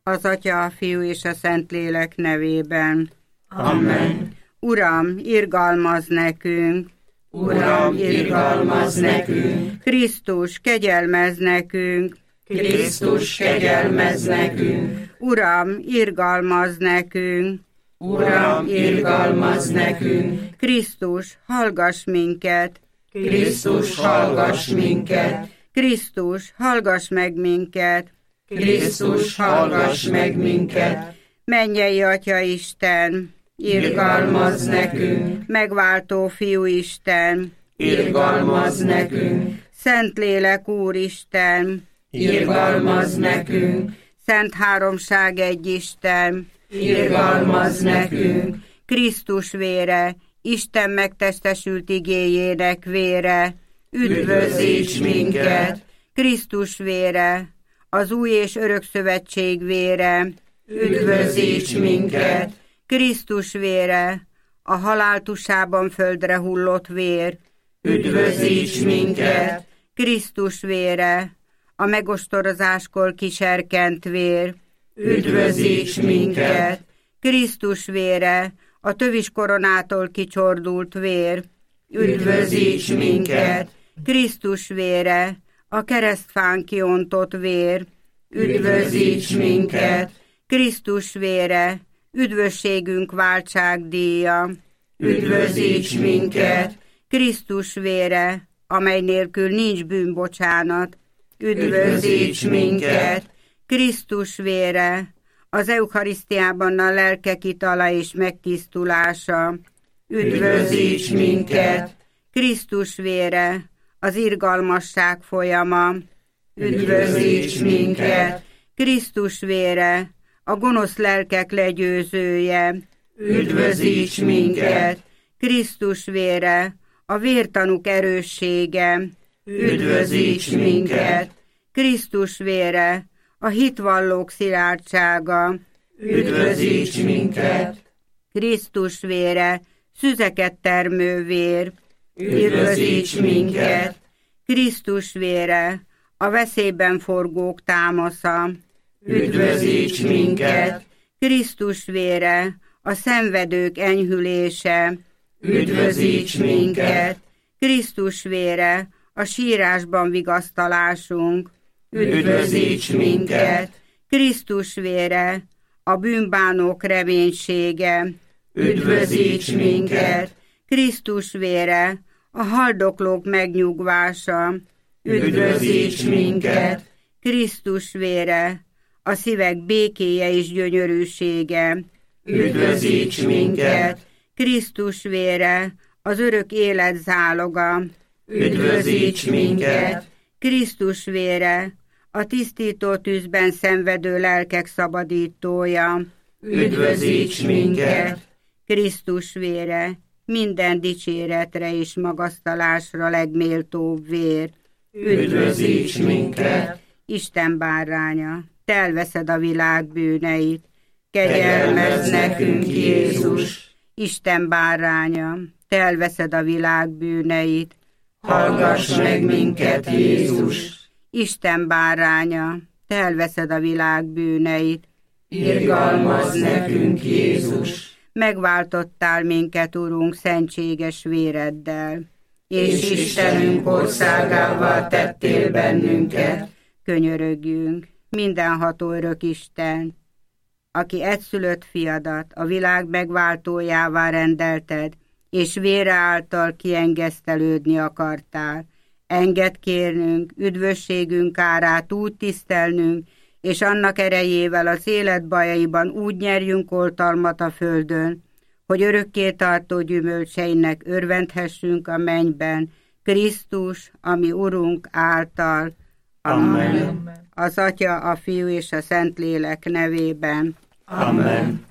Az Atya, a Fiú és a Szentlélek nevében. Amen. Uram, irgalmazz nekünk! Uram, irgalmazz nekünk! Krisztus, kegyelmezz nekünk! Krisztus, kegyelmezz nekünk! Uram, irgalmazz nekünk! Uram, irgalmazz nekünk! Krisztus, hallgass minket! Krisztus, hallgass minket! Krisztus, hallgass meg minket! Krisztus, hallgass meg minket! Mennyei Atya Isten! Irgalmazz nekünk! Megváltó Fiú Isten! Irgalmazz nekünk! Szentlélek Úristen! Irgalmazz nekünk! Szent Háromság egy Isten! Irgalmazz nekünk! Krisztus vére, Isten megtestesült igéjének vére, Üdvözíts minket! Krisztus vére, az új és örök szövetség vére, Üdvözíts minket! Krisztus vére, a halál tusában földre hullott vér, Üdvözíts minket! Krisztus vére, a megostorozáskor kiserkent vér, Üdvözíts minket! Krisztus vére, a tövis koronától kicsordult vér, Üdvözíts minket! Krisztus vére, a keresztfán kiontott vér, Üdvözíts minket! Krisztus vére, üdvösségünk váltságdíja, Üdvözíts minket! Krisztus vére, amely nélkül nincs bűnbocsánat, Üdvözíts minket! Krisztus vére, az eucharisztiában a lelkek itala és megtisztulása, Üdvözíts minket! Krisztus vére, az irgalmasság folyama, Üdvözíts minket! Krisztus vére, a gonosz lelkek legyőzője, Üdvözíts minket! Krisztus vére, a vértanúk erőssége, Üdvözíts minket! Krisztus vére, a hitvallók szilárdsága, Üdvözíts minket! Krisztus vére, szüzeket termő vér, Üdvözíts minket! Krisztus vére, a veszélyben forgók támasza, Üdvözíts minket! Krisztus vére, a szenvedők enyhülése, Üdvözíts minket! Krisztus vére, a sírásban vigasztalásunk, Üdvözíts minket! Krisztus vére, a bűnbánók reménysége, Üdvözíts minket! Krisztus vére, a haldoklók megnyugvása, Üdvözíts minket! Krisztus vére, a szívek békéje és gyönyörűsége, Üdvözíts minket! Krisztus vére, az örök élet záloga, Üdvözíts minket! Krisztus vére, a tisztító tűzben szenvedő lelkek szabadítója, Üdvözíts minket! Krisztus vére, minden dicséretre és magasztalásra legméltóbb vér, Üdvözíts minket! Isten báránya, te elveszed a világ bűneit, Kegyelmezz nekünk, Jézus! Isten báránya, te elveszed a világ bűneit, Hallgass meg minket, Jézus! Isten báránya, te elveszed a világ bűneit, Irgalmazz nekünk, Jézus! megváltottál minket, Urunk, szentséges véreddel, És Istenünk országává tettél bennünket. könyörögjünk, mindenható örök Isten, aki egyszülött fiadat a világ megváltójává rendelted, és vére által kiengesztelődni akartál. Engedd kérnünk, üdvösségünk árát úgy tisztelnünk, és annak erejével az élet bajaiban úgy nyerjünk oltalmat a földön, hogy örökké tartó gyümölcseinek örvendhessünk a mennyben, Krisztus, ami Urunk által. Amen. Az Atya, a Fiú és a Szentlélek nevében. Amen.